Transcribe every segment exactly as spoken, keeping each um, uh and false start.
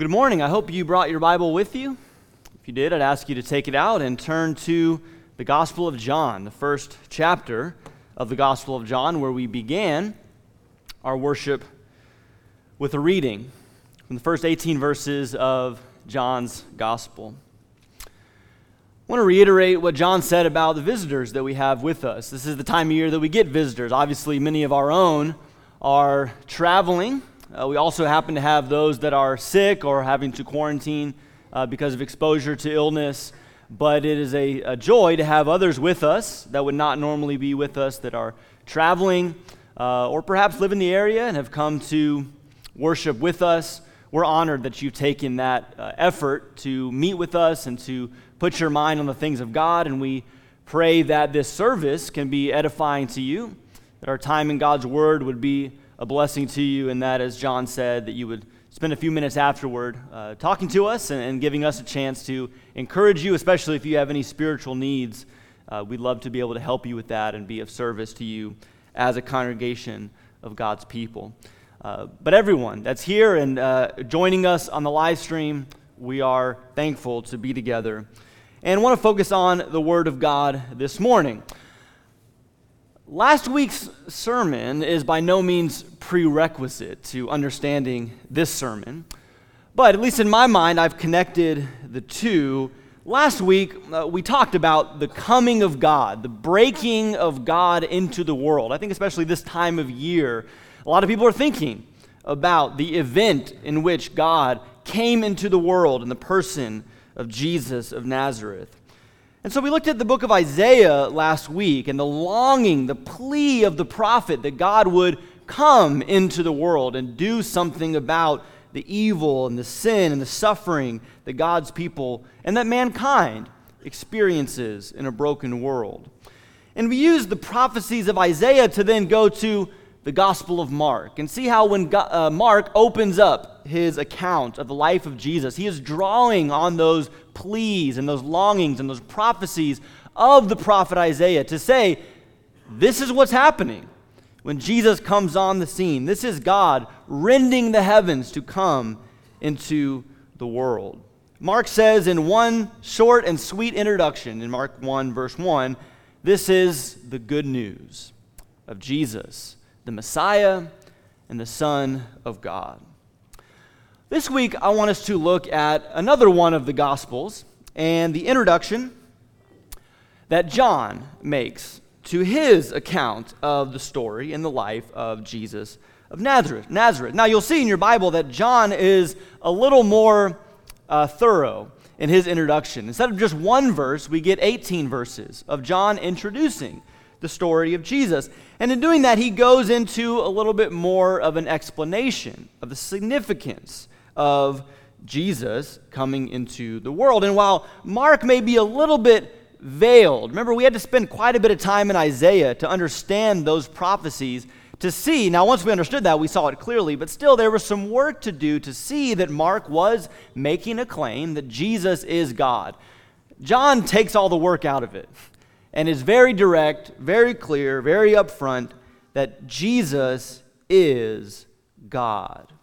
Well, good morning. I hope you brought your Bible with you. If you did, I'd ask you to take it out and turn to the Gospel of John, the first chapter of the Gospel of John, where we began our worship with a reading from the first eighteen verses of John's Gospel. I want to reiterate what John said about the visitors that we have with us. This is the time of year that we get visitors. Obviously, many of our own are traveling. Uh, we also happen to have those that are sick or having to quarantine uh, because of exposure to illness. But it is a, a joy to have others with us that would not normally be with us, that are traveling uh, or perhaps live in the area and have come to worship with us. We're honored that you've taken that uh, effort to meet with us and to put your mind on the things of God. And we pray that this service can be edifying to you, that our time in God's Word would be a blessing to you, and that, as John said, that you would spend a few minutes afterward uh, talking to us and, and giving us a chance to encourage you, especially if you have any spiritual needs. Uh, we'd love to be able to help you with that and be of service to you as a congregation of God's people. Uh, but everyone that's here and uh, joining us on the live stream, we are thankful to be together and want to focus on the Word of God this morning. Last week's sermon is by no means prerequisite to understanding this sermon, but at least in my mind, I've connected the two. Last week, uh, we talked about the coming of God, the breaking of God into the world. I think especially this time of year, a lot of people are thinking about the event in which God came into the world in the person of Jesus of Nazareth. And so we looked at the book of Isaiah last week and the longing, the plea of the prophet that God would come into the world and do something about the evil and the sin and the suffering that God's people and that mankind experiences in a broken world. And we used the prophecies of Isaiah to then go to the Gospel of Mark and see how when God, uh, Mark opens up his account of the life of Jesus, he is drawing on those pleas and those longings and those prophecies of the prophet Isaiah to say, this is what's happening when Jesus comes on the scene. This is God rending the heavens to come into the world. Mark says in one short and sweet introduction in Mark one, verse one, this is the good news of Jesus, the Messiah and the Son of God. This week, I want us to look at another one of the Gospels and the introduction that John makes to his account of the story and the life of Jesus of Nazareth. Nazareth. Now, you'll see in your Bible that John is a little more uh, thorough in his introduction. Instead of just one verse, we get eighteen verses of John introducing the story of Jesus. And in doing that, he goes into a little bit more of an explanation of the significance of Jesus coming into the world. And while Mark may be a little bit veiled, remember we had to spend quite a bit of time in Isaiah to understand those prophecies, to see, now once we understood that, we saw it clearly, but still there was some work to do to see that Mark was making a claim that Jesus is God. John takes all the work out of it and is very direct, very clear, very upfront that Jesus is God.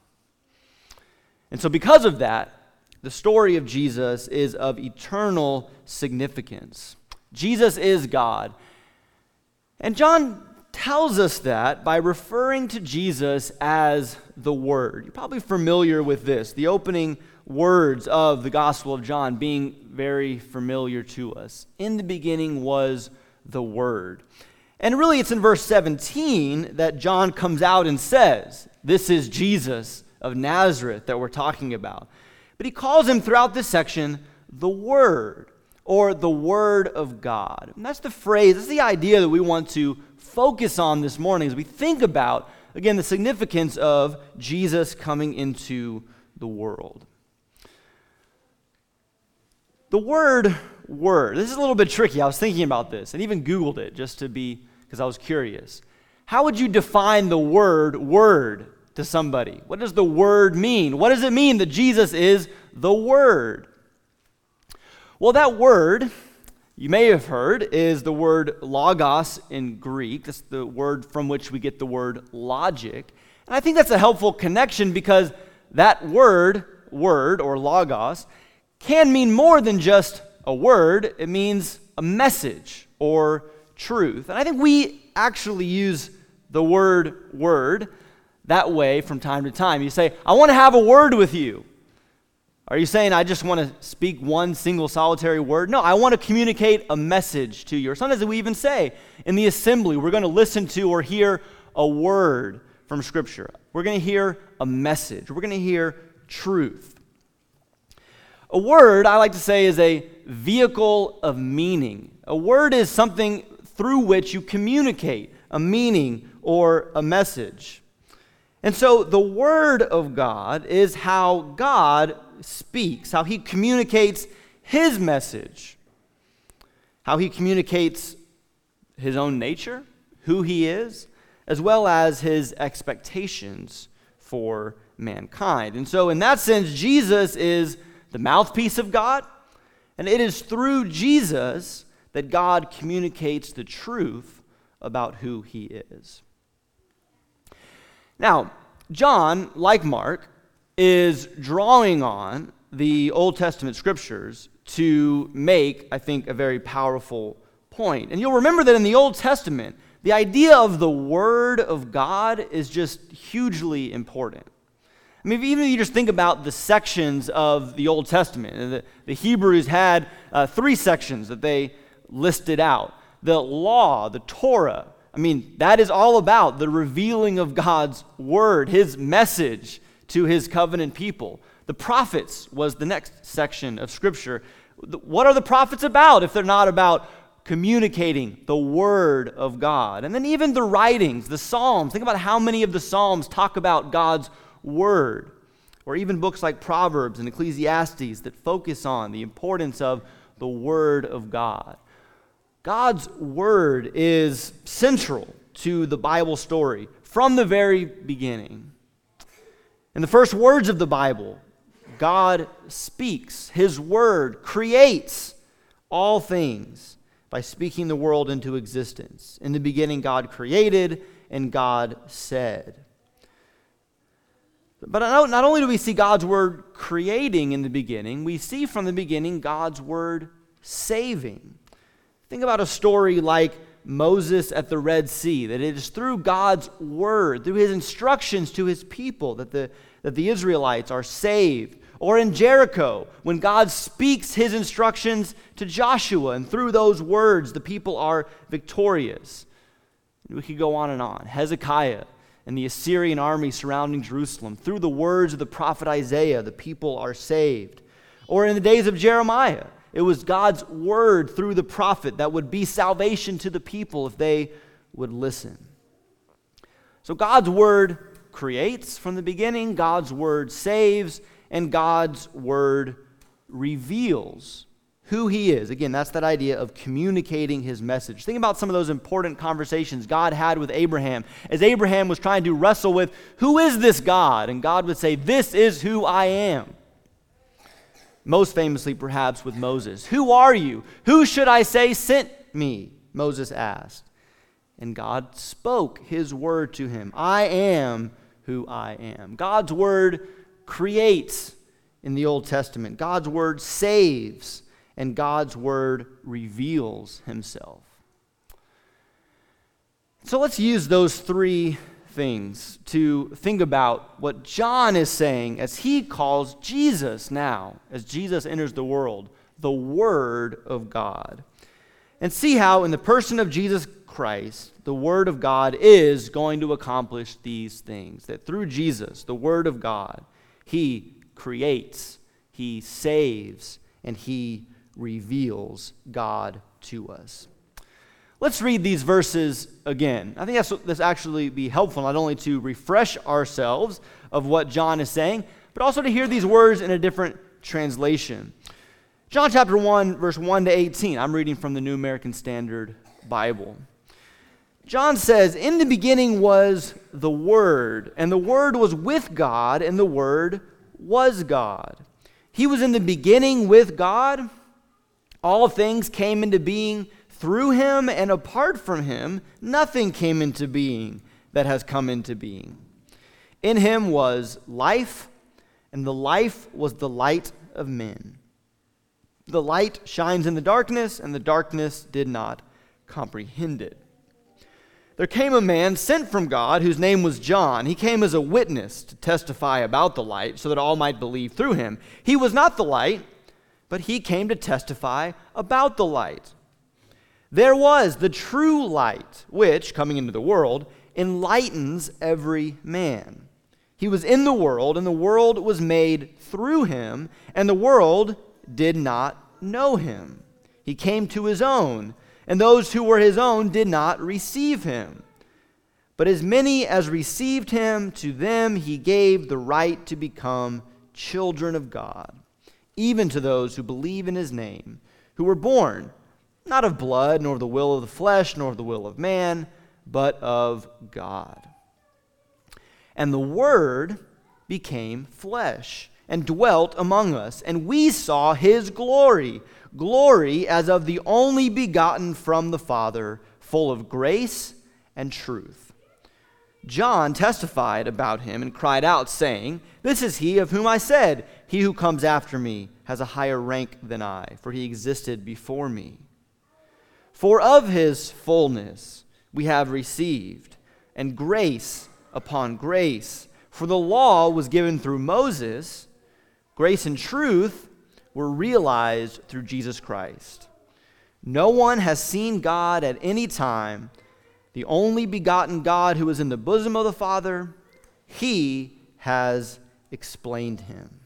And so because of that, the story of Jesus is of eternal significance. Jesus is God. And John tells us that by referring to Jesus as the Word. You're probably familiar with this, the opening words of the Gospel of John being very familiar to us. In the beginning was the Word. And really it's in verse seventeen that John comes out and says, this is Jesus of Nazareth that we're talking about. But he calls him throughout this section the Word, or the Word of God. And that's the phrase, that's the idea that we want to focus on this morning as we think about, again, the significance of Jesus coming into the world. The word word, this is a little bit tricky. I was thinking about this and even Googled it just to be, because I was curious. How would you define the word word to somebody? What does the word mean? What does it mean that Jesus is the Word? Well, that word, you may have heard, is the word logos in Greek. That's the word from which we get the word logic. And I think that's a helpful connection because that word word, or logos, can mean more than just a word. It means a message or truth. And I think we actually use the word word that way from time to time. You say, I want to have a word with you. Are you saying I just want to speak one single solitary word? No, I want to communicate a message to you. Or sometimes we even say in the assembly, we're going to listen to or hear a word from Scripture. We're going to hear a message. We're going to hear truth. A word, I like to say, is a vehicle of meaning. A word is something through which you communicate a meaning or a message. And so the Word of God is how God speaks, how He communicates His message, how He communicates His own nature, who He is, as well as His expectations for mankind. And so in that sense, Jesus is the mouthpiece of God, and it is through Jesus that God communicates the truth about who He is. Now, John, like Mark, is drawing on the Old Testament scriptures to make, I think, a very powerful point. And you'll remember that in the Old Testament, the idea of the Word of God is just hugely important. I mean, even if you just think about the sections of the Old Testament, the, the Hebrews had uh, three sections that they listed out. The law, the Torah, I mean, that is all about the revealing of God's word, His message to His covenant people. The prophets was the next section of Scripture. What are the prophets about if they're not about communicating the word of God? And then even the writings, the Psalms. Think about how many of the Psalms talk about God's word. Or even books like Proverbs and Ecclesiastes that focus on the importance of the word of God. God's word is central to the Bible story from the very beginning. In the first words of the Bible, God speaks. His word creates all things by speaking the world into existence. In the beginning, God created and God said. But not only do we see God's word creating in the beginning, we see from the beginning God's word saving. Think about a story like Moses at the Red Sea, that it is through God's word, through His instructions to His people that the, that the Israelites are saved. Or in Jericho, when God speaks His instructions to Joshua, and through those words the people are victorious. We could go on and on. Hezekiah and the Assyrian army surrounding Jerusalem, through the words of the prophet Isaiah, the people are saved. Or in the days of Jeremiah, it was God's word through the prophet that would be salvation to the people if they would listen. So God's word creates from the beginning, God's word saves, and God's word reveals who He is. Again, that's that idea of communicating His message. Think about some of those important conversations God had with Abraham as Abraham was trying to wrestle with, who is this God? And God would say, this is who I am. Most famously, perhaps, with Moses. Who are you? Who should I say sent me? Moses asked. And God spoke His word to him. I am who I am. God's word creates in the Old Testament. God's word saves, and God's word reveals Himself. So let's use those three things to think about what John is saying as he calls Jesus now, as Jesus enters the world, the Word of God. And see how in the person of Jesus Christ, the Word of God is going to accomplish these things. That through Jesus, the Word of God, He creates, He saves, and He reveals God to us. Let's read these verses again. I think that's this actually be helpful not only to refresh ourselves of what John is saying, but also to hear these words in a different translation. John chapter one, verse one to eighteen. I'm reading from the New American Standard Bible. John says, "In the beginning was the Word, and the Word was with God, and the Word was God. He was in the beginning with God. All things came into being through Him, and apart from Him, nothing came into being that has come into being. In Him was life, and the life was the light of men. The light shines in the darkness, and the darkness did not comprehend it. There came a man sent from God whose name was John. He came as a witness to testify about the light so that all might believe through him. He was not the light, but he came to testify about the light. There was the true light, which, coming into the world, enlightens every man. He was in the world, and the world was made through him, and the world did not know him. He came to his own, and those who were his own did not receive him. But as many as received him, to them he gave the right to become children of God, even to those who believe in his name, who were born not of blood, nor of the will of the flesh, nor of the will of man, but of God. And the Word became flesh and dwelt among us, and we saw his glory, glory as of the only begotten from the Father, full of grace and truth. John testified about him and cried out, saying, "This is he of whom I said, he who comes after me has a higher rank than I, for he existed before me. For of his fullness we have received, and grace upon grace. For the law was given through Moses, grace and truth were realized through Jesus Christ. No one has seen God at any time. The only begotten God who is in the bosom of the Father, he has explained him."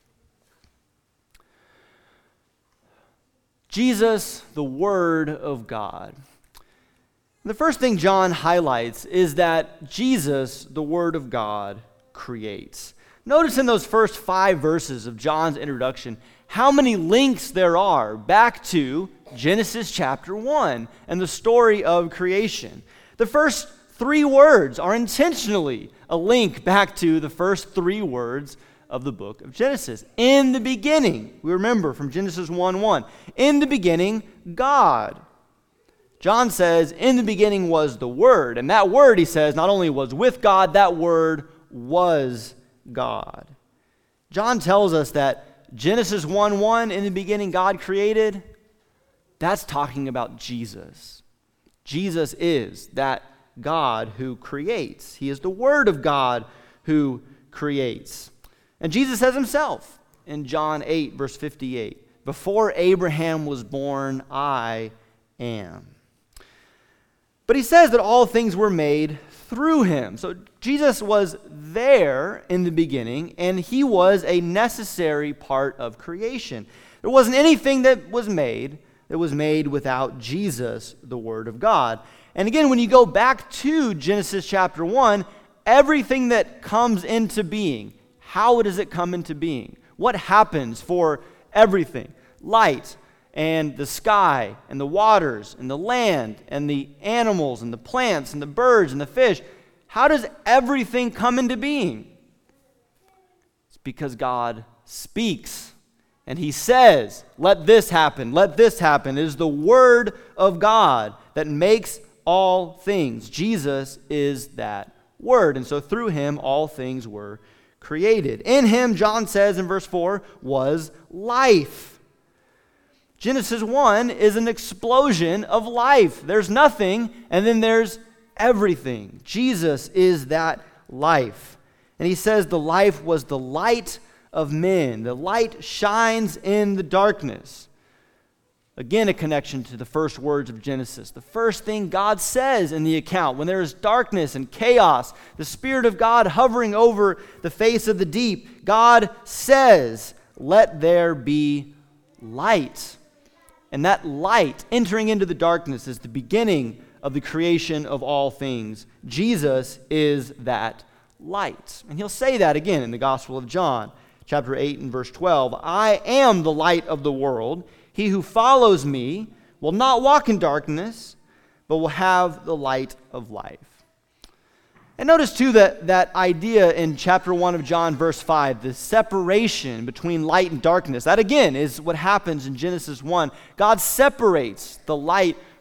Jesus, the Word of God. The first thing John highlights is that Jesus, the Word of God, creates. Notice in those first five verses of John's introduction how many links there are back to Genesis chapter one and the story of creation. The first three words are intentionally a link back to the first three words of the book of Genesis. In the beginning, we remember from Genesis one one, in the beginning, God. John says, in the beginning was the Word. And that Word, he says, not only was with God, that Word was God. John tells us that Genesis one one, in the beginning God created, that's talking about Jesus. Jesus is that God who creates. He is the Word of God who creates. And Jesus says himself in John eight, verse fifty-eight, "Before Abraham was born, I am." But he says that all things were made through him. So Jesus was there in the beginning, and he was a necessary part of creation. There wasn't anything that was made that was made without Jesus, the Word of God. And again, when you go back to Genesis chapter one, everything that comes into being, how does it come into being? What happens for everything? Light, and the sky, and the waters, and the land, and the animals, and the plants, and the birds, and the fish. How does everything come into being? It's because God speaks, and he says, let this happen, let this happen. It is the Word of God that makes all things. Jesus is that Word, and so through him all things were created. In him, John says in verse four, was life. Genesis one is an explosion of life. There's nothing, and then there's everything. Jesus is that life. And he says the life was the light of men. The light shines in the darkness. Again, a connection to the first words of Genesis. The first thing God says in the account, when there is darkness and chaos, the Spirit of God hovering over the face of the deep, God says, let there be light. And that light entering into the darkness is the beginning of the creation of all things. Jesus is that light. And he'll say that again in the Gospel of John, chapter eight and verse twelve. I am the light of the world. He who follows me will not walk in darkness, but will have the light of life. And notice too that that idea in chapter one of John, verse five, the separation between light and darkness. That again is what happens in Genesis one. God separates the light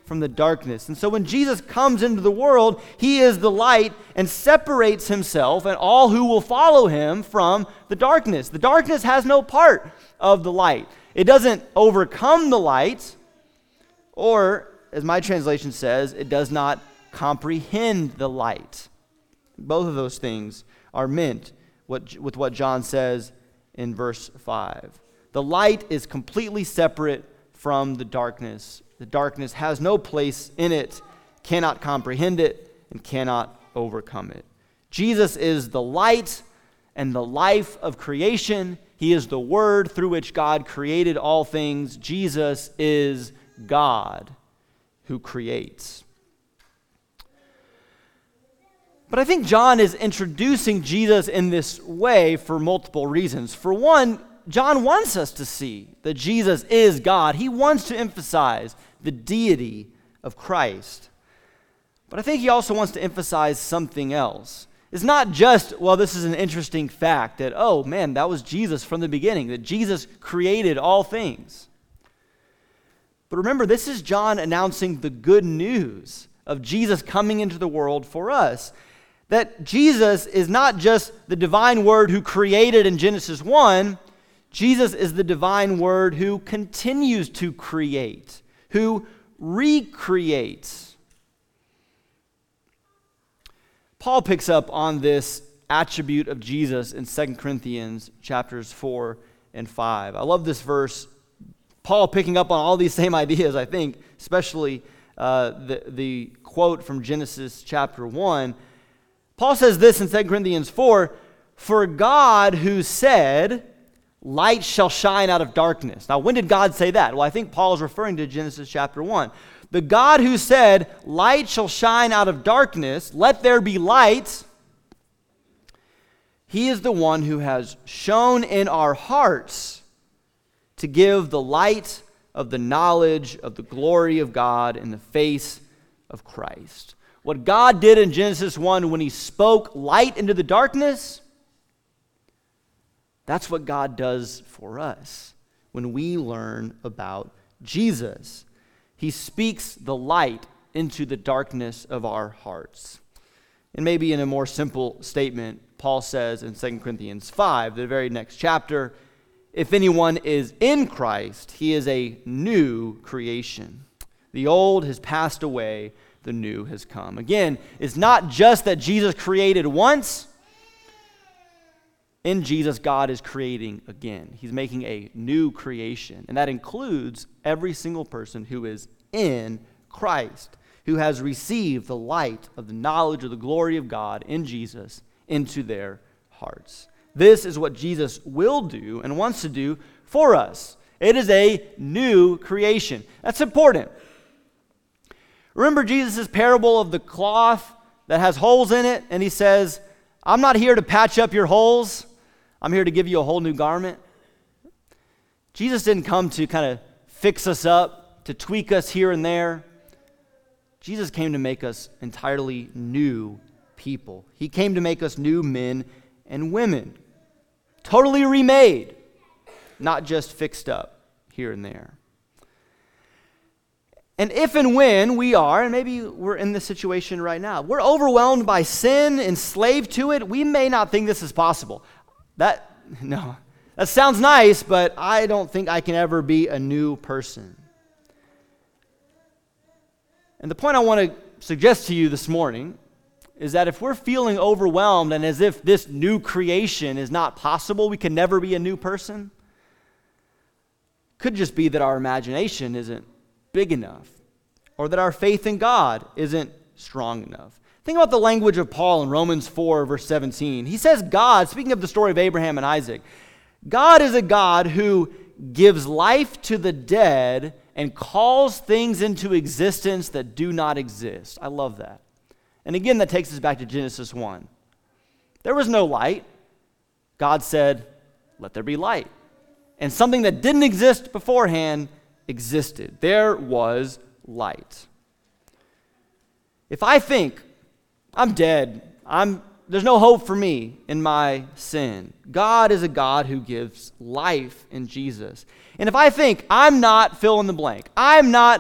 from the darkness. And so when Jesus comes into the world, he is the light and separates himself and all who will follow him from the darkness. The darkness has no part of the light. It doesn't overcome the light, or, as my translation says, it does not comprehend the light. Both of those things are meant what, with what John says in verse five. The light is completely separate from the darkness. The darkness has no place in it, cannot comprehend it, and cannot overcome it. Jesus is the light and the life of creation. He is the Word through which God created all things. Jesus is God who creates. But I think John is introducing Jesus in this way for multiple reasons. For one, John wants us to see that Jesus is God. He wants to emphasize the deity of Christ. But I think he also wants to emphasize something else. It's not just, well, this is an interesting fact that, oh man, that was Jesus from the beginning, that Jesus created all things. But remember, this is John announcing the good news of Jesus coming into the world for us. That Jesus is not just the divine Word who created in Genesis one, Jesus is the divine Word who continues to create, who recreates. Paul picks up on this attribute of Jesus in Second Corinthians chapters four and five. I love this verse. Paul picking up on all these same ideas, I think, especially uh, the, the quote from Genesis chapter one. Paul says this in Second Corinthians four, "For God who said, 'Light shall shine out of darkness.'" Now, when did God say that? Well, I think Paul is referring to Genesis chapter one. The God who said, "Light shall shine out of darkness, let there be light," he is the one who has shone in our hearts to give the light of the knowledge of the glory of God in the face of Christ. What God did in Genesis one when he spoke light into the darkness, that's what God does for us when we learn about Jesus. He speaks the light into the darkness of our hearts. And maybe in a more simple statement, Paul says in Second Corinthians five, the very next chapter, "If anyone is in Christ, he is a new creation. The old has passed away, the new has come." Again, it's not just that Jesus created once. In Jesus, God is creating again. He's making a new creation. And that includes every single person who is in Christ, who has received the light of the knowledge of the glory of God in Jesus into their hearts. This is what Jesus will do and wants to do for us. It is a new creation. That's important. Remember Jesus' parable of the cloth that has holes in it, and he says, "I'm not here to patch up your holes. I'm here to give you a whole new garment." Jesus didn't come to kind of fix us up, to tweak us here and there. Jesus came to make us entirely new people. He came to make us new men and women. Totally remade, not just fixed up here and there. And if and when we are, and maybe we're in this situation right now, we're overwhelmed by sin, enslaved to it, we may not think this is possible. That, no, that sounds nice, but I don't think I can ever be a new person. And the point I want to suggest to you this morning is that if we're feeling overwhelmed and as if this new creation is not possible, we can never be a new person, could just be that our imagination isn't big enough, or that our faith in God isn't strong enough. Think about the language of Paul in Romans four, verse seventeen. He says God, speaking of the story of Abraham and Isaac, God is a God who gives life to the dead and calls things into existence that do not exist. I love that. And again, that takes us back to Genesis one. There was no light. God said, "Let there be light." And something that didn't exist beforehand existed. There was light. If I think I'm dead, I'm there's no hope for me in my sin, God is a God who gives life in Jesus. And if I think I'm not fill in the blank, I'm not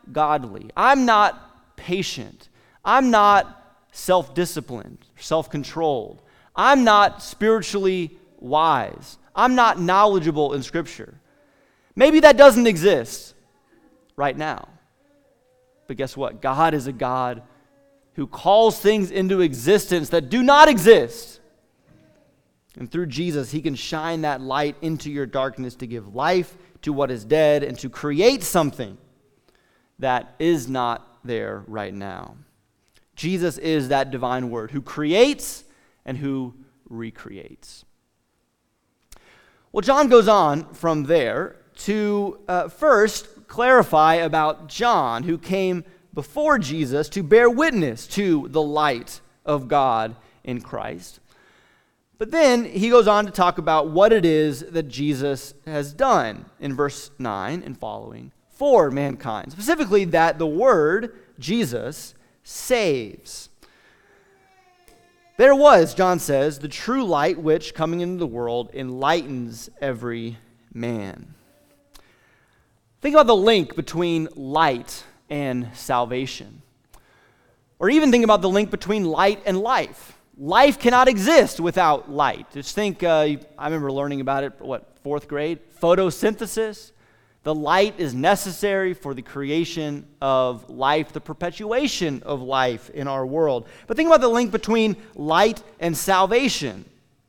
godly. I'm not patient. I'm not self-disciplined, self-controlled. I'm not spiritually wise. I'm not knowledgeable in Scripture. Maybe that doesn't exist right now. But guess what? God is a God who calls things into existence that do not exist. And through Jesus, he can shine that light into your darkness to give life to what is dead and to create something that is not there right now. Jesus is that divine word who creates and who recreates. Well, John goes on from there to uh, first clarify about John, who came before Jesus to bear witness to the light of God in Christ. But then he goes on to talk about what it is that Jesus has done in verse nine and following for mankind. Specifically, that the word, Jesus, saves. There was, John says, the true light which, coming into the world, enlightens every man. Think about the link between light and salvation. Or even think about the link between light and life. Life cannot exist without light. Just think, uh, I remember learning about it, what, fourth grade? Photosynthesis. The light is necessary for the creation of life, the perpetuation of life in our world. But think about the link between light and salvation.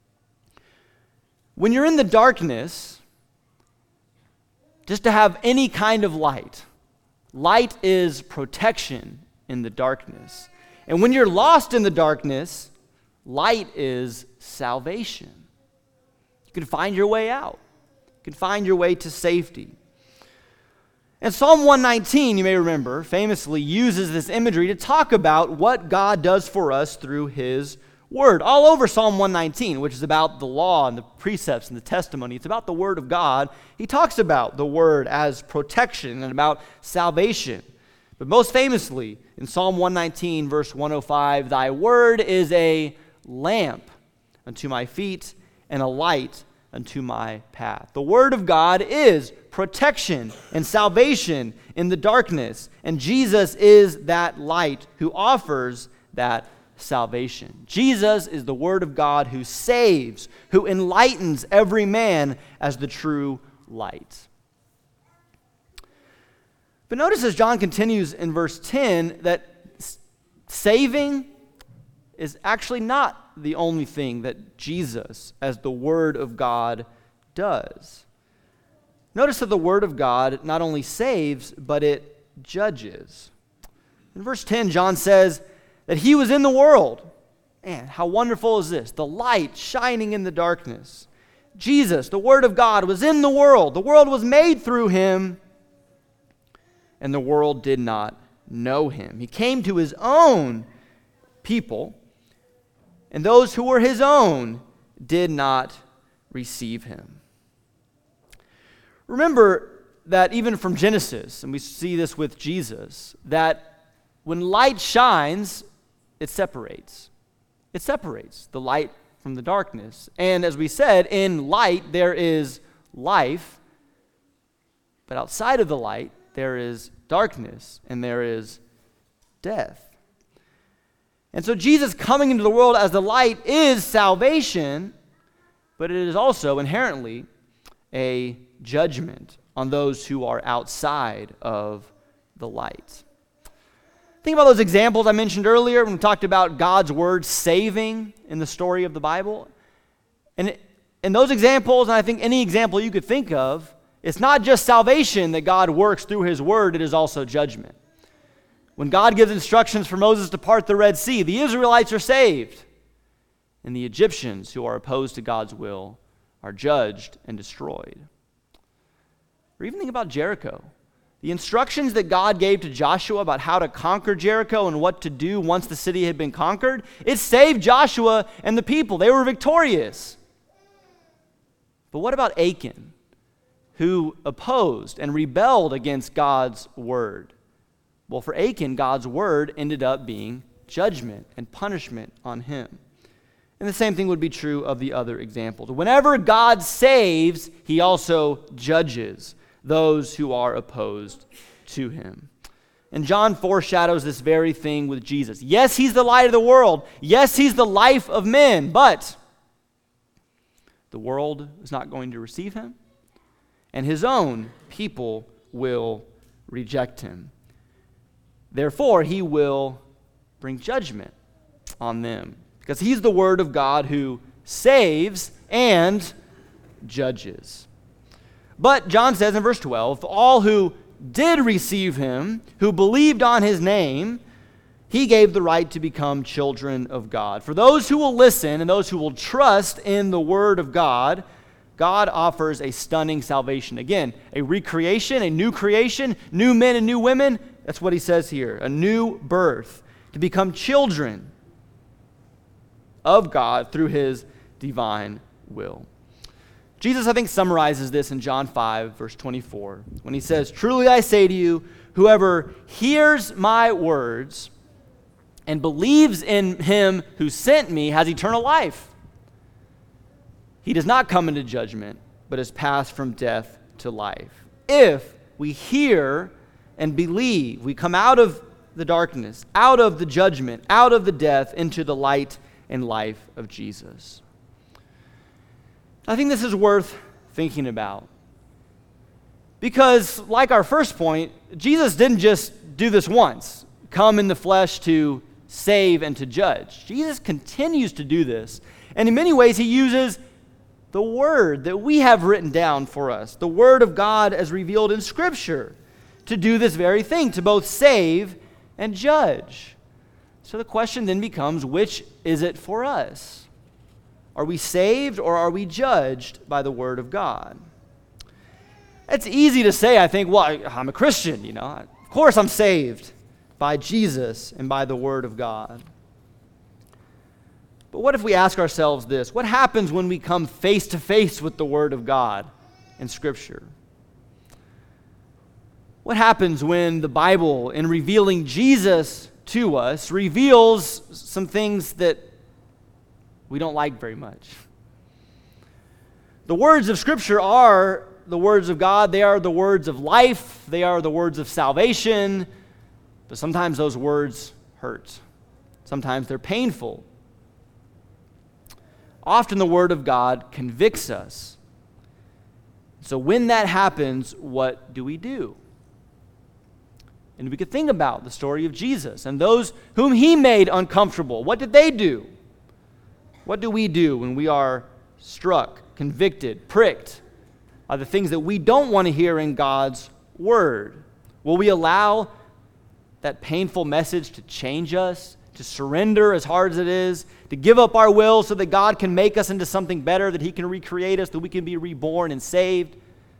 When you're in the darkness, just to have any kind of light, light is protection in the darkness. And when you're lost in the darkness, light is salvation. You can find your way out. You can find your way to safety. And Psalm one nineteen, you may remember, famously uses this imagery to talk about what God does for us through his word. All over Psalm one nineteen, which is about the law and the precepts and the testimony, it's about the word of God. He talks about the word as protection and about salvation. But most famously, in Psalm one nineteen, verse one oh five, thy word is a lamp unto my feet and a light unto my path. The word of God is protection and salvation in the darkness, and Jesus is that light who offers that salvation. Jesus is the word of God who saves, who enlightens every man as the true light. But notice as John continues in verse ten that saving is actually not the only thing that Jesus, as the Word of God, does. Notice that the Word of God not only saves, but it judges. In verse ten, John says that he was in the world. Man, how wonderful is this? The light shining in the darkness. Jesus, the Word of God, was in the world. The world was made through him, and the world did not know him. He came to his own people, and those who were his own did not receive him. Remember that even from Genesis, and we see this with Jesus, that when light shines, it separates. It separates the light from the darkness. And as we said, in light there is life, but outside of the light there is darkness and there is death. And so Jesus coming into the world as the light is salvation, but it is also inherently a judgment on those who are outside of the light. Think about those examples I mentioned earlier when we talked about God's word saving in the story of the Bible. And in those examples, and I think any example you could think of, it's not just salvation that God works through his word, it is also judgment. When God gives instructions for Moses to part the Red Sea, the Israelites are saved, and the Egyptians who are opposed to God's will are judged and destroyed. Or even think about Jericho. The instructions that God gave to Joshua about how to conquer Jericho and what to do once the city had been conquered, it saved Joshua and the people. They were victorious. But what about Achan, who opposed and rebelled against God's word? Well, for Achan, God's word ended up being judgment and punishment on him. And the same thing would be true of the other examples. Whenever God saves, he also judges those who are opposed to him. And John foreshadows this very thing with Jesus. Yes, he's the light of the world. Yes, he's the life of men, but the world is not going to receive him, and his own people will reject him. Therefore, he will bring judgment on them, because he's the Word of God who saves and judges. But John says in verse twelve, all who did receive him, who believed on his name, he gave the right to become children of God. For those who will listen and those who will trust in the Word of God, God offers a stunning salvation. Again, a recreation, a new creation, new men and new women. That's what he says here. A new birth to become children of God through his divine will. Jesus, I think, summarizes this in John five, verse twenty-four, when he says, truly I say to you, whoever hears my words and believes in him who sent me has eternal life. He does not come into judgment, but is passed from death to life. If we hear and believe, we come out of the darkness, out of the judgment, out of the death, into the light and life of Jesus. I think this is worth thinking about. Because, like our first point, Jesus didn't just do this once, come in the flesh to save and to judge. Jesus continues to do this. And in many ways, he uses the Word that we have written down for us, the Word of God as revealed in Scripture, to do this very thing, to both save and judge. So the question then becomes, which is it for us? Are we saved or are we judged by the Word of God? It's easy to say, I think, well, I'm a Christian, you know. Of course I'm saved by Jesus and by the Word of God. But what if we ask ourselves this? What happens when we come face to face with the Word of God in Scripture? What happens when the Bible, in revealing Jesus to us, reveals some things that we don't like very much? The words of Scripture are the words of God. They are the words of life. They are the words of salvation. But sometimes those words hurt. Sometimes they're painful. Often the Word of God convicts us. So when that happens, what do we do? And we could think about the story of Jesus and those whom he made uncomfortable. What did they do? What do we do when we are struck, convicted, pricked by the things that we don't want to hear in God's Word? Will we allow that painful message to change us, to surrender as hard as it is, to give up our will so that God can make us into something better, that he can recreate us, that we can be reborn and saved?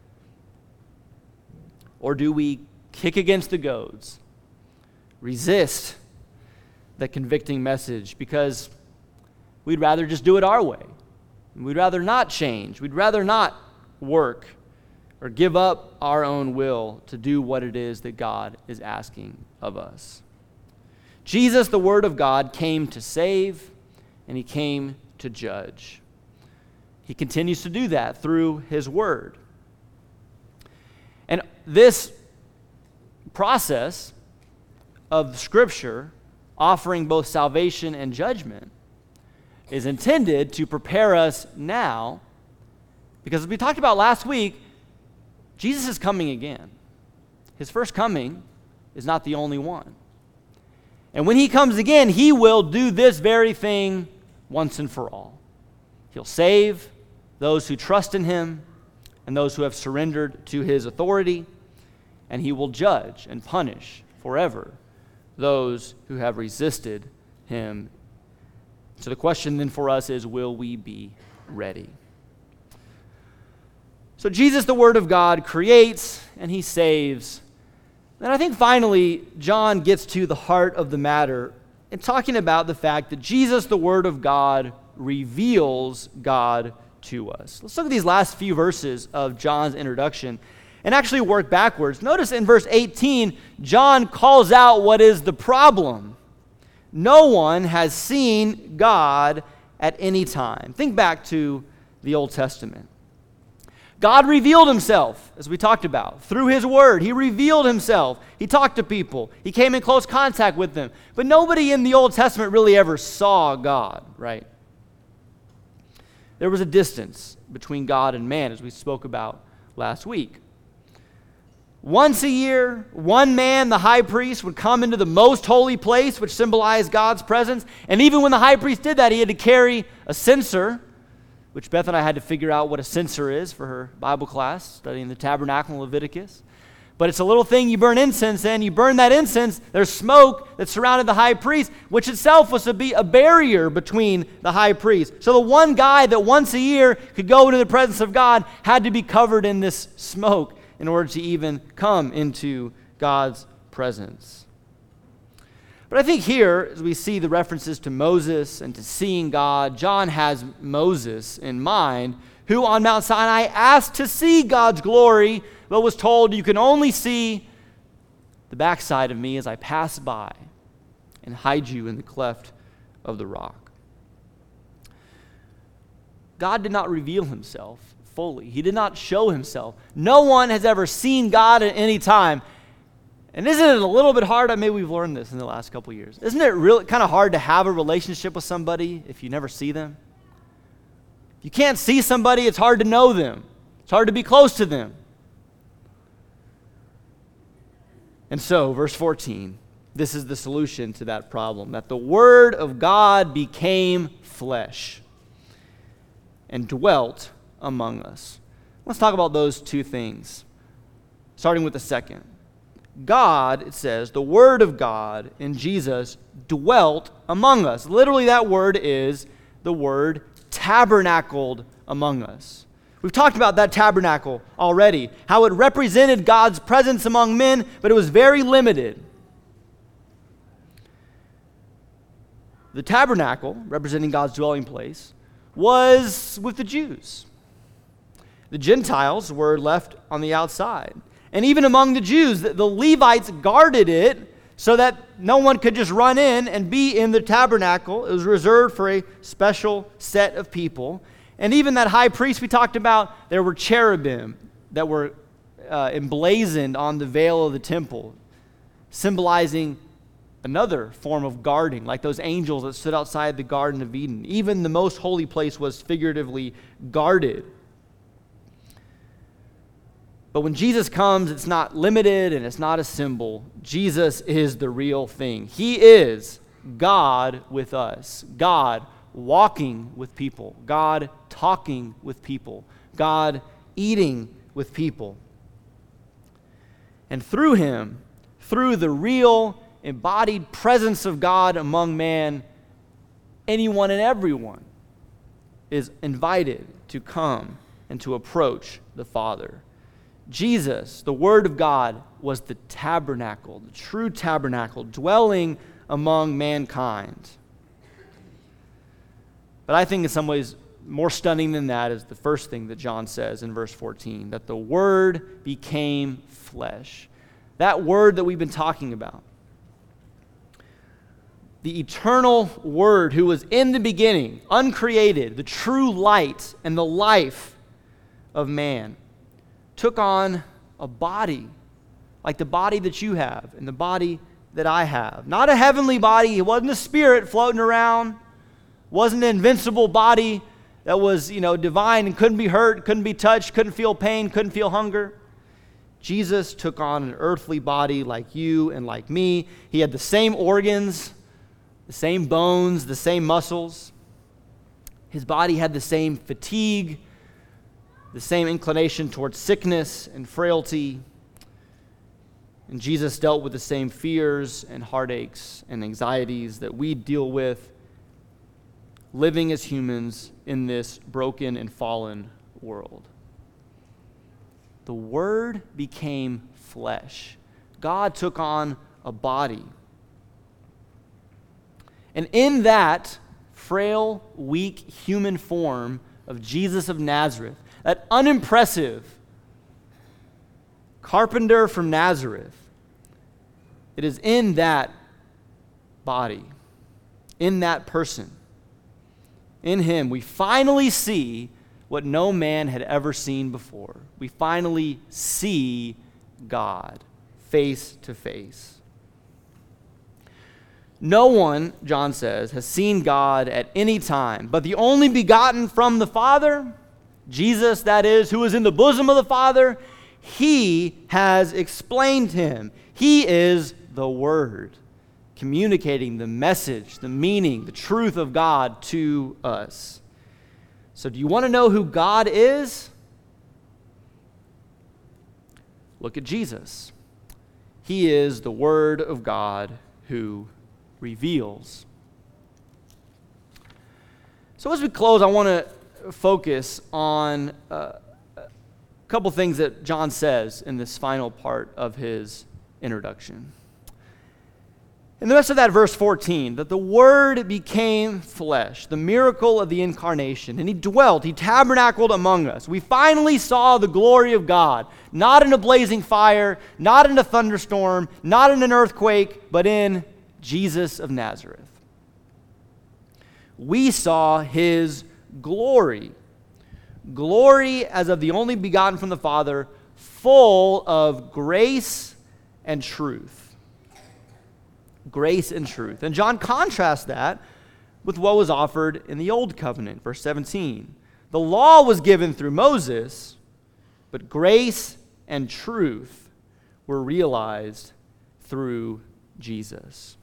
Or do we kick against the goads, resist the convicting message because we'd rather just do it our way? We'd rather not change. We'd rather not work or give up our own will to do what it is that God is asking of us. Jesus, the Word of God, came to save and he came to judge. He continues to do that through his Word. And this process of Scripture offering both salvation and judgment is intended to prepare us now, because as we talked about last week, Jesus is coming again. His first coming is not the only one. And when he comes again, he will do this very thing once and for all. He'll save those who trust in him and those who have surrendered to his authority, and he will judge and punish forever those who have resisted him. So the question then for us is, will we be ready? So Jesus, the Word of God, creates and he saves. And I think finally, John gets to the heart of the matter in talking about the fact that Jesus, the Word of God, reveals God to us. Let's look at these last few verses of John's introduction and actually work backwards. Notice in verse eighteen, John calls out what is the problem. No one has seen God at any time. Think back to the Old Testament. God revealed himself, as we talked about, through his word. He revealed himself. He talked to people. He came in close contact with them. But nobody in the Old Testament really ever saw God, right? There was a distance between God and man, as we spoke about last week. Once a year, one man, the high priest, would come into the most holy place, which symbolized God's presence. And even when the high priest did that, he had to carry a censer, which Beth and I had to figure out what a censer is for her Bible class, studying the tabernacle in Leviticus. But it's a little thing you burn incense in. You burn that incense, there's smoke that surrounded the high priest, which itself was to be a barrier between the high priest. So the one guy that once a year could go into the presence of God had to be covered in this smoke in order to even come into God's presence. But I think here, as we see the references to Moses and to seeing God, John has Moses in mind, who on Mount Sinai asked to see God's glory, but was told, you can only see the backside of me as I pass by and hide you in the cleft of the rock. God did not reveal himself fully. He did not show himself. No one has ever seen God at any time. And isn't it a little bit hard? Maybe we've learned this in the last couple of years. Isn't it really kind of hard to have a relationship with somebody if you never see them? If you can't see somebody, it's hard to know them. It's hard to be close to them. And so, verse fourteen, this is the solution to that problem, that the Word of God became flesh and dwelt among us. Let's talk about those two things, starting with the second. God, it says, the Word of God in Jesus dwelt among us. Literally, that word is the word tabernacled among us. We've talked about that tabernacle already, how it represented God's presence among men, but it was very limited. The tabernacle, representing God's dwelling place, was with the Jews. The Gentiles were left on the outside. And even among the Jews, the Levites guarded it so that no one could just run in and be in the tabernacle. It was reserved for a special set of people. And even that high priest we talked about, there were cherubim that were uh, emblazoned on the veil of the temple, symbolizing another form of guarding, like those angels that stood outside the Garden of Eden. Even the most holy place was figuratively guarded. But when Jesus comes, it's not limited and it's not a symbol. Jesus is the real thing. He is God with us. God walking with people. God talking with people. God eating with people. And through him, through the real embodied presence of God among man, anyone and everyone is invited to come and to approach the Father. Jesus, the Word of God, was the tabernacle, the true tabernacle, dwelling among mankind. But I think in some ways more stunning than that is the first thing that John says in verse fourteen, that the Word became flesh. That Word that we've been talking about. The eternal Word who was in the beginning, uncreated, the true light and the life of man, took on a body, like the body that you have and the body that I have. Not a heavenly body. It wasn't a spirit floating around. It wasn't an invincible body that was, you know, divine and couldn't be hurt, couldn't be touched, couldn't feel pain, couldn't feel hunger. Jesus took on an earthly body like you and like me. He had the same organs, the same bones, the same muscles. His body had the same fatigue, the same inclination towards sickness and frailty. And Jesus dealt with the same fears and heartaches and anxieties that we deal with living as humans in this broken and fallen world. The Word became flesh. God took on a body. And in that frail, weak human form of Jesus of Nazareth, that unimpressive carpenter from Nazareth, it is in that body, in that person, in him, we finally see what no man had ever seen before. We finally see God face to face. No one, John says, has seen God at any time, but the only begotten from the Father, Jesus, that is, who is in the bosom of the Father, he has explained him. He is the Word, communicating the message, the meaning, the truth of God to us. So do you want to know who God is? Look at Jesus. He is the Word of God who reveals. So as we close, I want to focus on uh, a couple things that John says in this final part of his introduction. In the rest of that verse fourteen, that the Word became flesh, the miracle of the incarnation, and he dwelt, he tabernacled among us. We finally saw the glory of God, not in a blazing fire, not in a thunderstorm, not in an earthquake, but in Jesus of Nazareth. We saw his glory. Glory as of the only begotten from the Father, full of grace and truth. Grace and truth. And John contrasts that with what was offered in the Old Covenant, verse seventeen. The law was given through Moses, but grace and truth were realized through Jesus.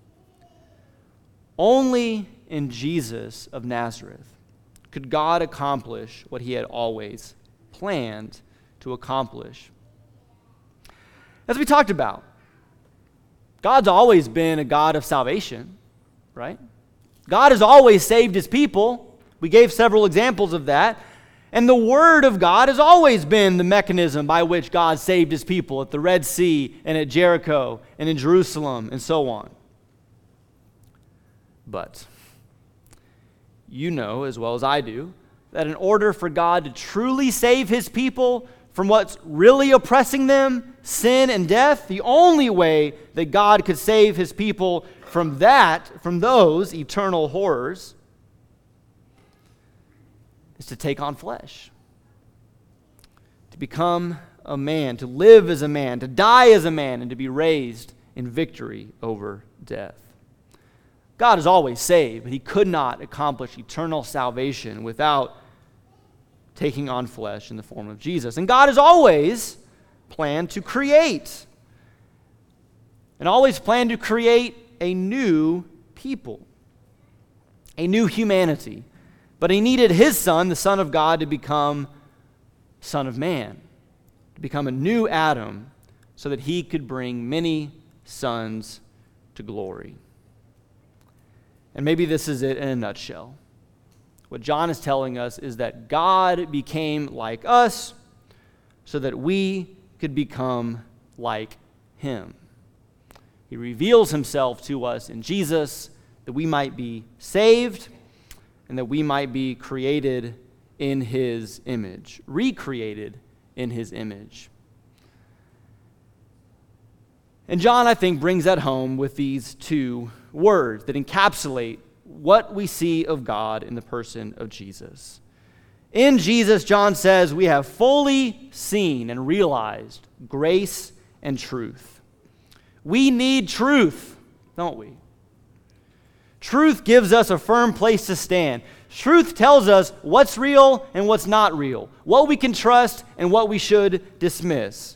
Only in Jesus of Nazareth could God accomplish what he had always planned to accomplish. As we talked about, God's always been a God of salvation, right? God has always saved his people. We gave several examples of that. And the Word of God has always been the mechanism by which God saved his people at the Red Sea and at Jericho and in Jerusalem and so on. But you know as well as I do that in order for God to truly save his people from what's really oppressing them, sin and death, the only way that God could save his people from that, from those eternal horrors, is to take on flesh, to become a man, to live as a man, to die as a man, and to be raised in victory over death. God has always saved, but he could not accomplish eternal salvation without taking on flesh in the form of Jesus. And God has always planned to create, and always planned to create a new people, a new humanity. But he needed his Son, the Son of God, to become Son of Man, to become a new Adam, so that he could bring many sons to glory. And maybe this is it in a nutshell. What John is telling us is that God became like us so that we could become like him. He reveals himself to us in Jesus that we might be saved and that we might be created in his image, recreated in his image. And John, I think, brings that home with these two words that encapsulate what we see of God in the person of Jesus. In Jesus, John says, we have fully seen and realized grace and truth. We need truth, don't we? Truth gives us a firm place to stand. Truth tells us what's real and what's not real, what we can trust and what we should dismiss.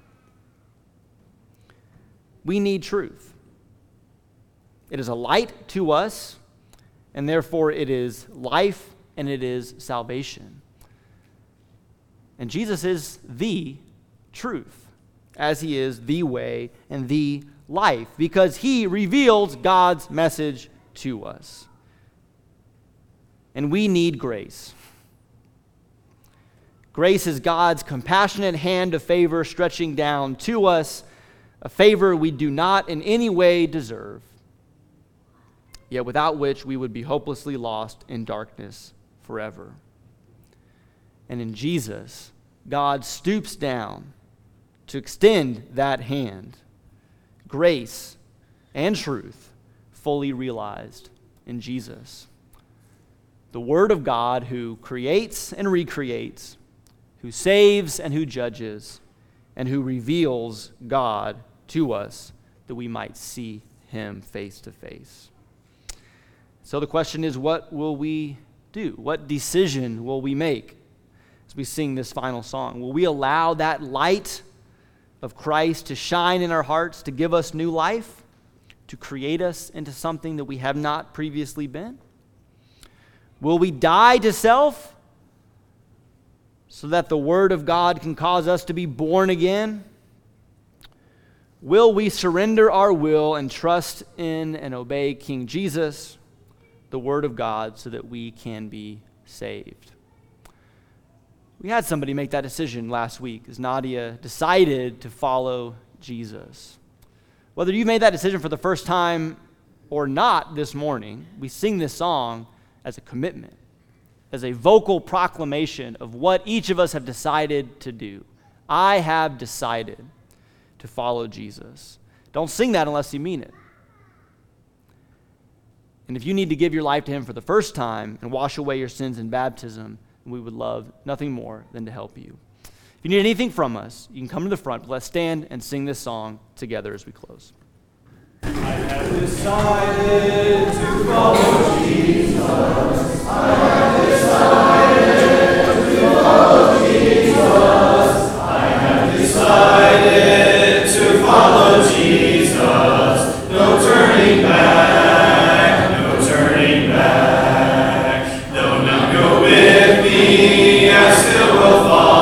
We need truth. It is a light to us, and therefore it is life and it is salvation. And Jesus is the truth, as he is the way and the life, because he reveals God's message to us. And we need grace. Grace is God's compassionate hand of favor stretching down to us, a favor we do not in any way deserve, yet without which we would be hopelessly lost in darkness forever. And in Jesus, God stoops down to extend that hand, grace and truth fully realized in Jesus. the Word of God who creates and recreates, who saves and who judges, and who reveals God to us that we might see him face to face. So the question is, what will we do? What decision will we make as we sing this final song? Will we allow that light of Christ to shine in our hearts, to give us new life, to create us into something that we have not previously been? Will we die to self so that the Word of God can cause us to be born again? Will we surrender our will and trust in and obey King Jesus, the Word of God, so that we can be saved? We had somebody make that decision last week as Nadia decided to follow Jesus. Whether you made that decision for the first time or not this morning, we sing this song as a commitment, as a vocal proclamation of what each of us have decided to do. I have decided to follow Jesus. Don't sing that unless you mean it. And if you need to give your life to him for the first time and wash away your sins in baptism, we would love nothing more than to help you. If you need anything from us, you can come to the front. Let's stand and sing this song together as we close. I have decided to follow Jesus. I have decided to follow Jesus. I have decided to follow Jesus. No turning back, no turning back. Though none go with me, I still will follow.